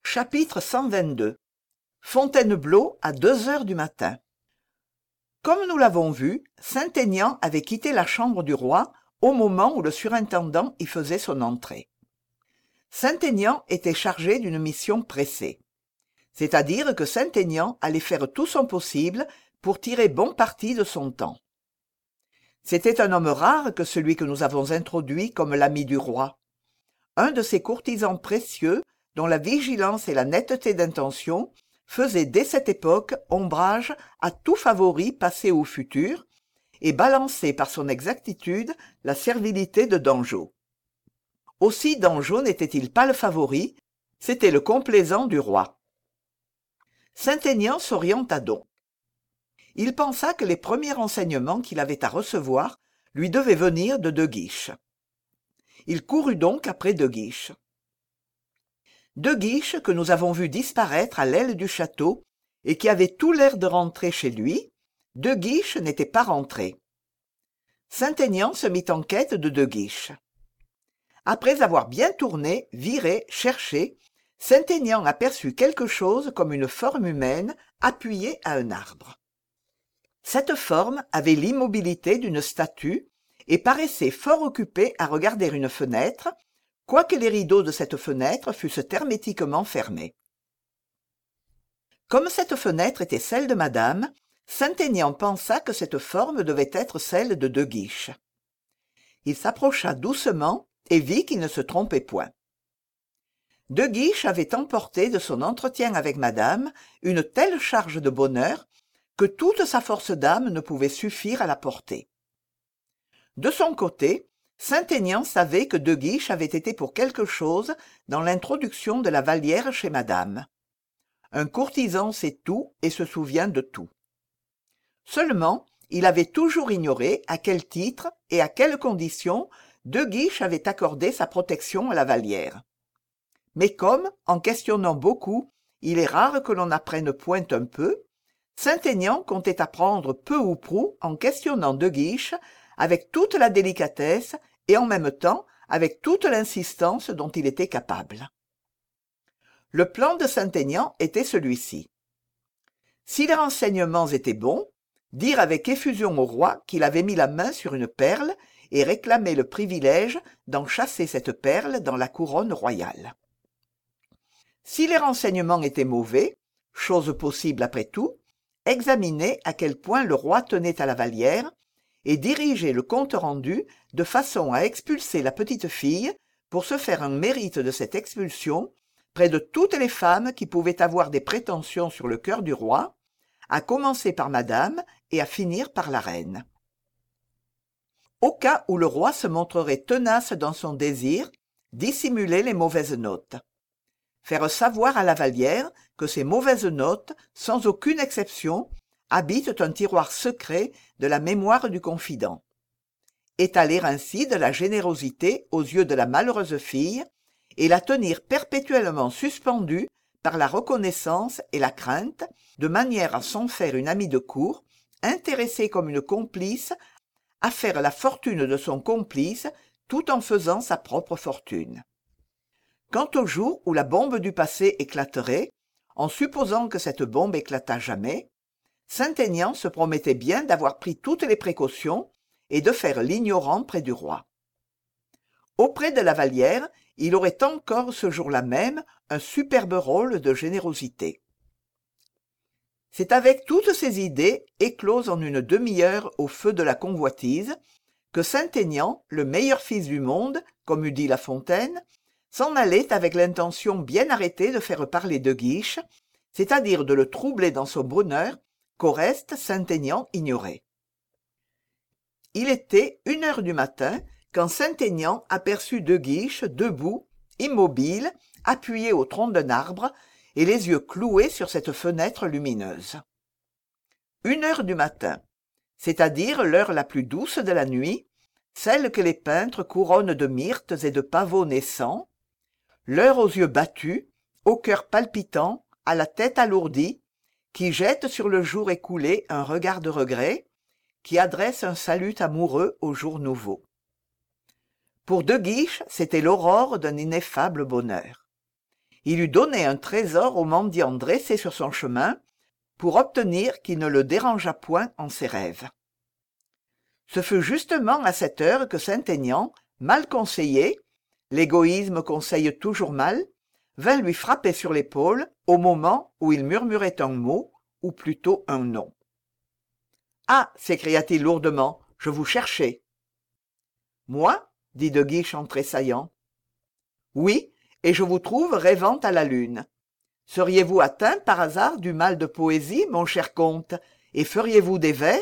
Chapitre 122. Fontainebleau à 2 heures du matin. Comme nous l'avons vu, Saint-Aignan avait quitté la chambre du roi au moment où le surintendant y faisait son entrée. Saint-Aignan était chargé d'une mission pressée. C'est-à-dire que Saint-Aignan allait faire tout son possible pour tirer bon parti de son temps. C'était un homme rare que celui que nous avons introduit comme l'ami du roi. Un de ces courtisans précieux dont la vigilance et la netteté d'intention faisaient dès cette époque ombrage à tout favori passé ou futur, et balançaient par son exactitude la servilité de Dangeau. Aussi Dangeau n'était-il pas le favori, c'était le complaisant du roi. Saint-Aignan s'orienta donc. Il pensa que les premiers renseignements qu'il avait à recevoir lui devaient venir de De Guiche. Il courut donc après De Guiche. De Guiche, que nous avons vu disparaître à l'aile du château et qui avait tout l'air de rentrer chez lui, De Guiche n'était pas rentré. Saint-Aignan se mit en quête de De Guiche. Après avoir bien tourné, viré, cherché, Saint-Aignan aperçut quelque chose comme une forme humaine appuyée à un arbre. Cette forme avait l'immobilité d'une statue et paraissait fort occupée à regarder une fenêtre, quoique les rideaux de cette fenêtre fussent hermétiquement fermés. Comme cette fenêtre était celle de madame, Saint-Aignan pensa que cette forme devait être celle de De Guiche. Il s'approcha doucement et vit qu'il ne se trompait point. De Guiche avait emporté de son entretien avec madame une telle charge de bonheur que toute sa force d'âme ne pouvait suffire à la porter. De son côté, Saint-Aignan savait que De Guiche avait été pour quelque chose dans l'introduction de la Vallière chez madame. Un courtisan sait tout et se souvient de tout. Seulement, il avait toujours ignoré à quel titre et à quelles conditions De Guiche avait accordé sa protection à la Vallière. Mais comme, en questionnant beaucoup, il est rare que l'on apprenne point un peu, Saint-Aignan comptait apprendre peu ou prou en questionnant De Guiche avec toute la délicatesse et en même temps avec toute l'insistance dont il était capable. Le plan de Saint-Aignan était celui-ci. Si les renseignements étaient bons, dire avec effusion au roi qu'il avait mis la main sur une perle et réclamer le privilège d'en chasser cette perle dans la couronne royale. Si les renseignements étaient mauvais, chose possible après tout, examiner à quel point le roi tenait à la Vallière et diriger le compte-rendu de façon à expulser la petite fille pour se faire un mérite de cette expulsion près de toutes les femmes qui pouvaient avoir des prétentions sur le cœur du roi, à commencer par madame et à finir par la reine. Au cas où le roi se montrerait tenace dans son désir, dissimuler les mauvaises notes. Faire savoir à la Vallière que ces mauvaises notes, sans aucune exception, habitent un tiroir secret de la mémoire du confident. Étaler ainsi de la générosité aux yeux de la malheureuse fille et la tenir perpétuellement suspendue par la reconnaissance et la crainte, de manière à s'en faire une amie de cour, intéressée comme une complice, à faire la fortune de son complice tout en faisant sa propre fortune. Quant au jour où la bombe du passé éclaterait, en supposant que cette bombe éclatât jamais, Saint-Aignan se promettait bien d'avoir pris toutes les précautions et de faire l'ignorant près du roi. Auprès de la Vallière, il aurait encore ce jour-là même un superbe rôle de générosité. C'est avec toutes ces idées, écloses en une demi-heure au feu de la convoitise, que Saint-Aignan, le meilleur fils du monde, comme eût dit La Fontaine, s'en allait avec l'intention bien arrêtée de faire parler De Guiche, c'est-à-dire de le troubler dans son bonheur qu'au reste Saint-Aignan ignorait. Il était 1 heure du matin quand Saint-Aignan aperçut De Guiche debout, immobile, appuyé au tronc d'un arbre et les yeux cloués sur cette fenêtre lumineuse. 1 heure du matin, c'est-à-dire l'heure la plus douce de la nuit, celle que les peintres couronnent de myrtes et de pavots naissants, l'heure aux yeux battus, au cœur palpitant, à la tête alourdie, qui jette sur le jour écoulé un regard de regret, qui adresse un salut amoureux au jour nouveau. Pour De Guiche, c'était l'aurore d'un ineffable bonheur. il eût donné un trésor au mendiant dressé sur son chemin pour obtenir qu'il ne le dérangeât point en ses rêves. Ce fut justement à cette heure que Saint-Aignan, mal conseillé, l'égoïsme conseille toujours mal, vint lui frapper sur l'épaule au moment où il murmurait un mot, ou plutôt un nom. « Ah !» s'écria-t-il lourdement, « je vous cherchais. »« Moi ?» dit De Guiche en tressaillant. « Oui, et je vous trouve rêvant à la lune. Seriez-vous atteint par hasard du mal de poésie, mon cher comte, et feriez-vous des vers ?»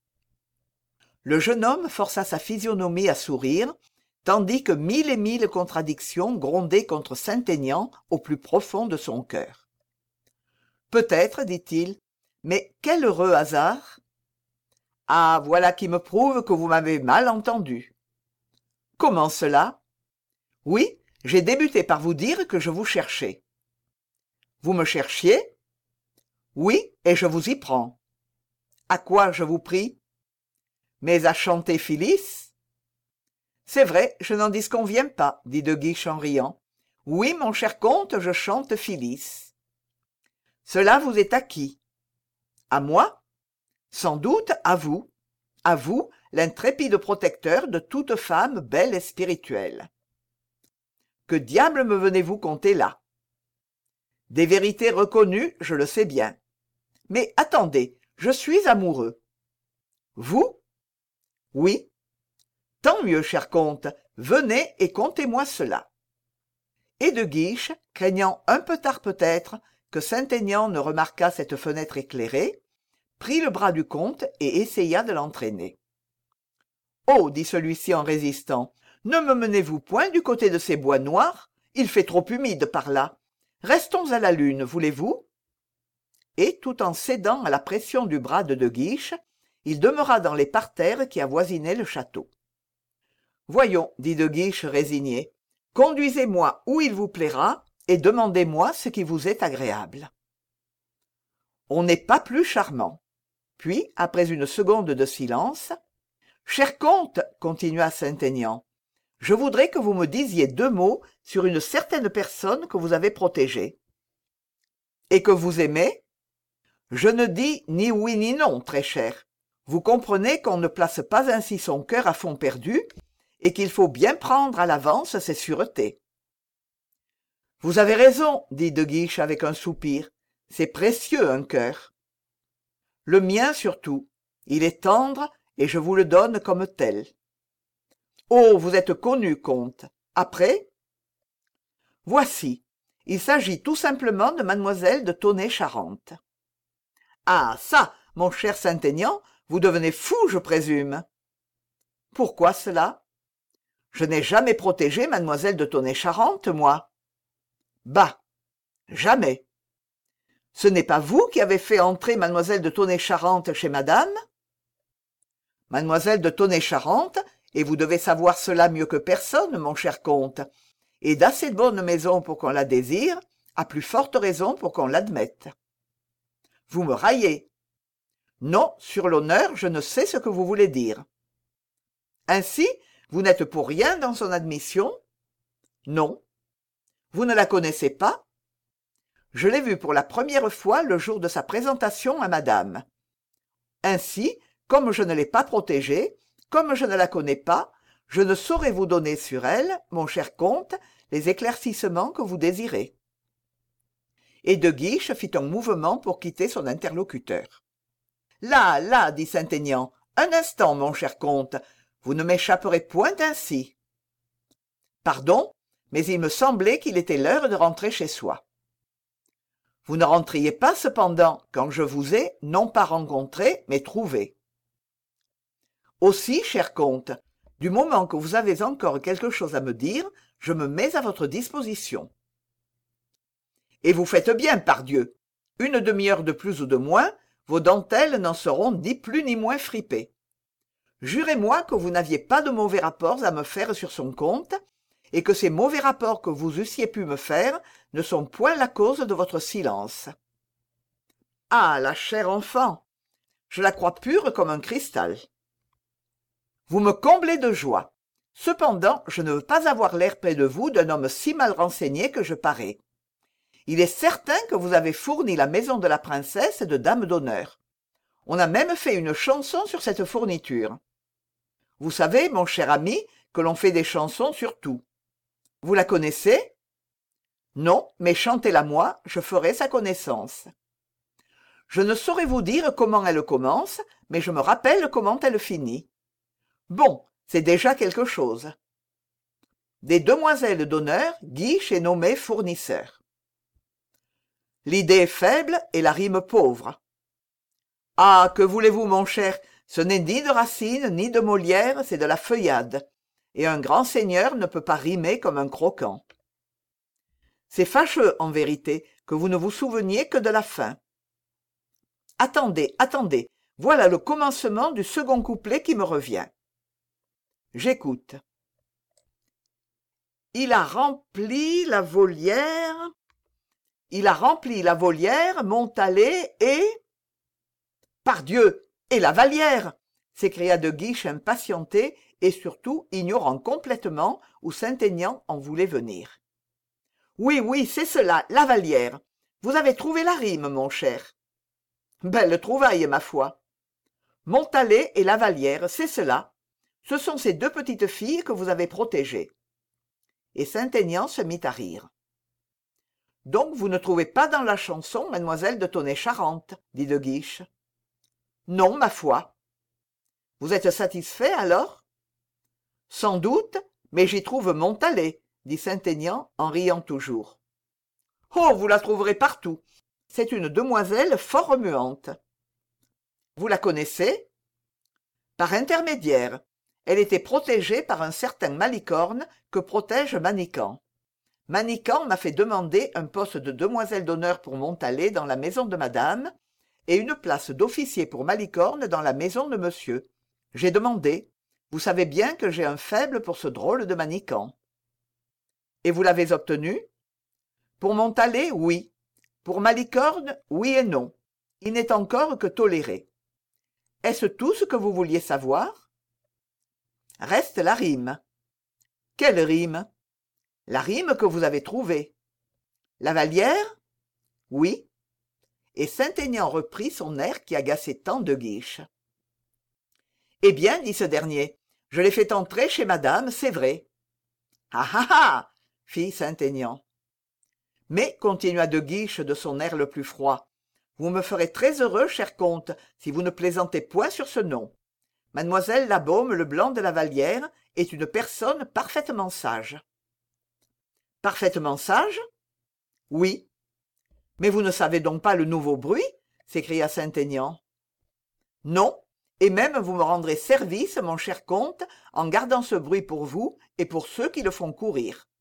Le jeune homme força sa physionomie à sourire, tandis que mille et mille contradictions grondaient contre Saint-Aignan au plus profond de son cœur. « Peut-être, dit-il, mais quel heureux hasard !»« Ah, voilà qui me prouve que vous m'avez mal entendu. »« Comment cela ?»« Oui, j'ai débuté par vous dire que je vous cherchais. »« Vous me cherchiez ?»« Oui, et je vous y prends. »« À quoi, je vous prie ?»« Mais à chanter Phyllis ?»« C'est vrai, je n'en disconviens pas, dit De Guiche en riant. « Oui, mon cher comte, je chante Phyllis. »« Cela vous est acquis. »« À moi ? » ?»« Sans doute à vous. À vous, l'intrépide protecteur de toute femme belle et spirituelle. »« Que diable me venez-vous conter là ? » ?»« Des vérités reconnues, je le sais bien. Mais attendez, je suis amoureux. »« Vous ? » ?»« Oui. »« Tant mieux, cher comte, venez et contez-moi cela. » Et De Guiche, craignant un peu tard peut-être que Saint-Aignan ne remarquât cette fenêtre éclairée, prit le bras du comte et essaya de l'entraîner. « Oh !» dit celui-ci en résistant, « ne me menez-vous point du côté de ces bois noirs ? Il fait trop humide par là. Restons à la lune, voulez-vous » Et tout en cédant à la pression du bras de Guiche, il demeura dans les parterres qui avoisinaient le château. « Voyons, dit De Guiche résigné, conduisez-moi où il vous plaira et demandez-moi ce qui vous est agréable. » On n'est pas plus charmant. Puis, après une seconde de silence, « Cher comte, continua Saint-Aignan, je voudrais que vous me disiez 2 mots sur une certaine personne que vous avez protégée. »« Et que vous aimez ? » ?»« Je ne dis ni oui ni non, très cher. Vous comprenez qu'on ne place pas ainsi son cœur à fond perdu et qu'il faut bien prendre à l'avance ses sûretés. »« Vous avez raison, dit De Guiche avec un soupir. C'est précieux, un cœur. Le mien surtout. Il est tendre et je vous le donne comme tel. Oh, vous êtes connu, comte. Après ? Voici. Il s'agit tout simplement de mademoiselle de Tonnay-Charente. Ah, ça, mon cher Saint-Aignan, vous devenez fou, je présume. Pourquoi cela ? Je n'ai jamais protégé mademoiselle de Tonnay-Charente, moi. Bah, jamais. Ce n'est pas vous qui avez fait entrer mademoiselle de Tonnay-Charente chez madame ? Mademoiselle de Tonnay-Charente, et vous devez savoir cela mieux que personne, mon cher comte, est d'assez bonne maison pour qu'on la désire, à plus forte raison pour qu'on l'admette. Vous me raillez. Non, sur l'honneur, je ne sais ce que vous voulez dire. Ainsi, vous n'êtes pour rien dans son admission ? Non. Vous ne la connaissez pas ? Je l'ai vue pour la première fois le jour de sa présentation à madame. Ainsi, comme je ne l'ai pas protégée, comme je ne la connais pas, je ne saurais vous donner sur elle, mon cher comte, les éclaircissements que vous désirez. Et De Guiche fit un mouvement pour quitter son interlocuteur. Là, là, dit Saint-Aignan, un instant, mon cher comte, vous ne m'échapperez point ainsi. Pardon, mais il me semblait qu'il était l'heure de rentrer chez soi. Vous ne rentriez pas cependant quand je vous ai, non pas rencontré, mais trouvé. Aussi, cher comte, du moment que vous avez encore quelque chose à me dire, je me mets à votre disposition. Et vous faites bien, pardieu. Une demi-heure de plus ou de moins, vos dentelles n'en seront ni plus ni moins fripées. Jurez-moi que vous n'aviez pas de mauvais rapports à me faire sur son compte, et que ces mauvais rapports que vous eussiez pu me faire ne sont point la cause de votre silence. Ah, la chère enfant, je la crois pure comme un cristal. Vous me comblez de joie. Cependant, je ne veux pas avoir l'air près de vous d'un homme si mal renseigné que je parais. Il est certain que vous avez fourni la maison de la princesse de dame d'honneur. On a même fait une chanson sur cette fourniture. Vous savez, mon cher ami, que l'on fait des chansons sur tout. Vous la connaissez? Non, mais chantez-la moi, je ferai sa connaissance. Je ne saurais vous dire comment elle commence, mais je me rappelle comment elle finit. Bon, c'est déjà quelque chose. Des demoiselles d'honneur, Guiche est nommé fournisseur. L'idée est faible et la rime pauvre. Ah, que voulez-vous, mon cher, ce n'est ni de Racine ni de Molière, c'est de la feuillade. Et un grand seigneur ne peut pas rimer comme un croquant. C'est fâcheux, en vérité, que vous ne vous souveniez que de la fin. Attendez, attendez, voilà le commencement du second couplet qui me revient. J'écoute. Il a rempli la volière, Montalais et... Pardieu, et la Vallière, s'écria de Guiche impatienté et surtout ignorant complètement où Saint-Aignan en voulait venir. Oui, oui, c'est cela, la Vallière. Vous avez trouvé la rime, mon cher. Belle trouvaille, ma foi. Montalais et la Vallière, c'est cela. Ce sont ces deux petites filles que vous avez protégées. Et Saint-Aignan se mit à rire. Donc vous ne trouvez pas dans la chanson mademoiselle de Tonnay-Charente, dit de Guiche. Non, ma foi. Vous êtes satisfait alors? Sans doute, mais j'y trouve Montalais, dit Saint-Aignan en riant toujours. Oh, vous la trouverez partout. C'est une demoiselle fort remuante. Vous la connaissez? Par intermédiaire. Elle était protégée par un certain Malicorne que protège Manicamp. Manicamp m'a fait demander un poste de demoiselle d'honneur pour Montalais dans la maison de madame et une place d'officier pour Malicorne dans la maison de monsieur. J'ai demandé. Vous savez bien que j'ai un faible pour ce drôle de Manicamp. Et vous l'avez obtenu? Pour Montalais, oui. Pour Malicorne, oui et non. Il n'est encore que toléré. Est-ce tout ce que vous vouliez savoir? Reste la rime. Quelle rime? La rime que vous avez trouvée. La Vallière? Oui. Et Saint-Aignan reprit son air qui agaçait tant de Guiche. Eh bien, dit ce dernier, je l'ai fait entrer chez madame, c'est vrai. Ah ah ah, fit Saint-Aignan. Mais, continua de Guiche de son air le plus froid, vous me ferez très heureux, cher comte, si vous ne plaisantez point sur ce nom. Mademoiselle la Baume Leblanc de la Vallière est une personne parfaitement sage. Parfaitement sage? Oui. Mais vous ne savez donc pas le nouveau bruit? S'écria Saint-Aignan. Non, et même vous me rendrez service, mon cher comte, en gardant ce bruit pour vous et pour ceux qui le font courir.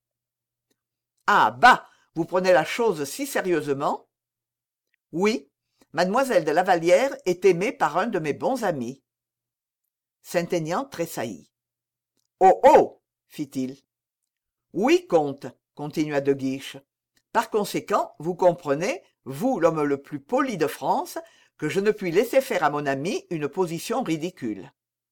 Ah, bah, vous prenez la chose si sérieusement? Oui, mademoiselle de la Vallière est aimée par un de mes bons amis. Saint-Aignan tressaillit. Oh, oh, fit-il. Oui, comte, continua de Guiche. Par conséquent, vous comprenez, vous, l'homme le plus poli de France, que je ne puis laisser faire à mon ami une position ridicule.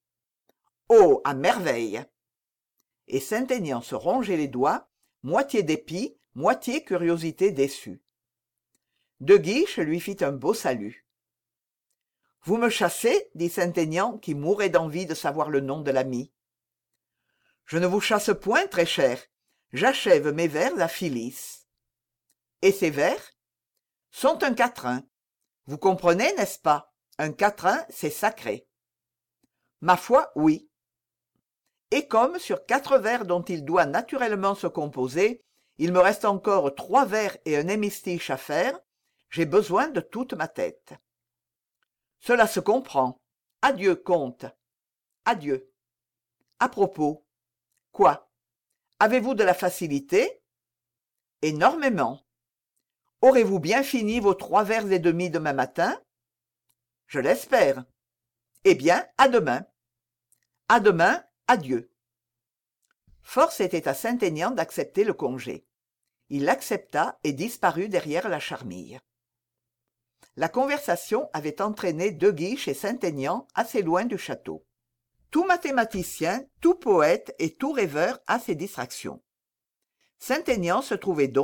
Oh, à merveille! Et Saint-Aignan se rongeait les doigts, moitié dépit, moitié curiosité déçue. De Guiche lui fit un beau salut. Vous me chassez, dit Saint-Aignan, qui mourait d'envie de savoir le nom de l'ami. Je ne vous chasse point, très cher. J'achève mes vers à Phyllis. Et ces vers sont un quatrain. Vous comprenez, n'est-ce pas? Un quatrain, c'est sacré. Ma foi, oui. Et comme sur 4 vers dont il doit naturellement se composer, il me reste encore 3 vers et un hémistiche à faire, j'ai besoin de toute ma tête. Cela se comprend. Adieu, comte. Adieu. À propos. Quoi? Avez-vous de la facilité? Énormément. Aurez-vous bien fini vos 3 vers et demi demain matin? Je l'espère. Eh bien, à demain. À demain, adieu. Force était à Saint-Aignan d'accepter le congé. Il l'accepta et disparut derrière la charmille. La conversation avait entraîné De Guiche et Saint-Aignan assez loin du château. Tout mathématicien, tout poète et tout rêveur a ses distractions. Saint-Aignan se trouvait donc,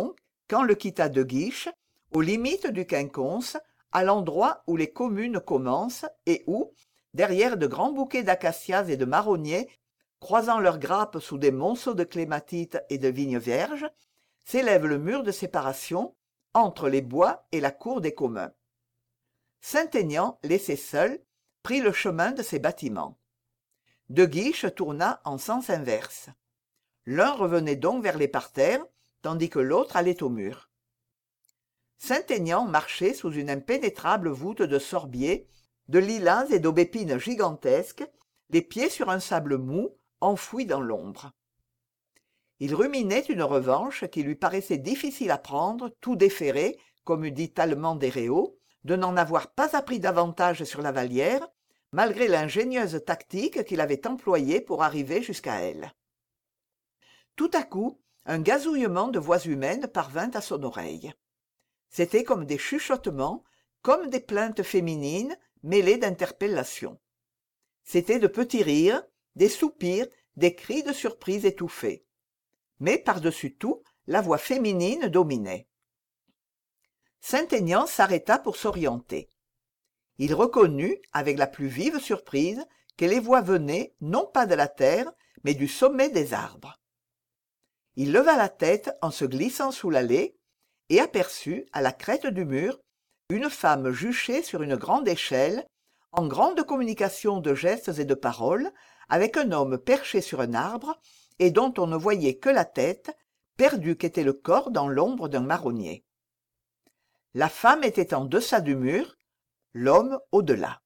quand le quitta De Guiche, aux limites du quinconce, à l'endroit où les communes commencent et où, derrière de grands bouquets d'acacias et de marronniers, croisant leurs grappes sous des monceaux de clématites et de vignes vierges, s'élève le mur de séparation entre les bois et la cour des communs. Saint-Aignan, laissé seul, prit le chemin de ces bâtiments. De Guiche tourna en sens inverse. L'un revenait donc vers les parterres, tandis que l'autre allait au mur. Saint-Aignan marchait sous une impénétrable voûte de sorbiers, de lilas et d'aubépines gigantesques, les pieds sur un sable mou, enfoui dans l'ombre. Il ruminait une revanche qui lui paraissait difficile à prendre, tout déféré, comme eût dit Tallemant des Réaux, de n'en avoir pas appris davantage sur la Vallière, malgré l'ingénieuse tactique qu'il avait employée pour arriver jusqu'à elle. Tout à coup, un gazouillement de voix humaines parvint à son oreille. C'étaient comme des chuchotements, comme des plaintes féminines mêlées d'interpellations. C'étaient de petits rires, des soupirs, des cris de surprise étouffés. Mais par-dessus tout, la voix féminine dominait. Saint-Aignan s'arrêta pour s'orienter. Il reconnut, avec la plus vive surprise, que les voix venaient non pas de la terre, mais du sommet des arbres. Il leva la tête en se glissant sous l'allée et aperçut, à la crête du mur, une femme juchée sur une grande échelle, en grande communication de gestes et de paroles, avec un homme perché sur un arbre et dont on ne voyait que la tête, perdu qu'était le corps dans l'ombre d'un marronnier. La femme était en deçà du mur, l'homme au-delà.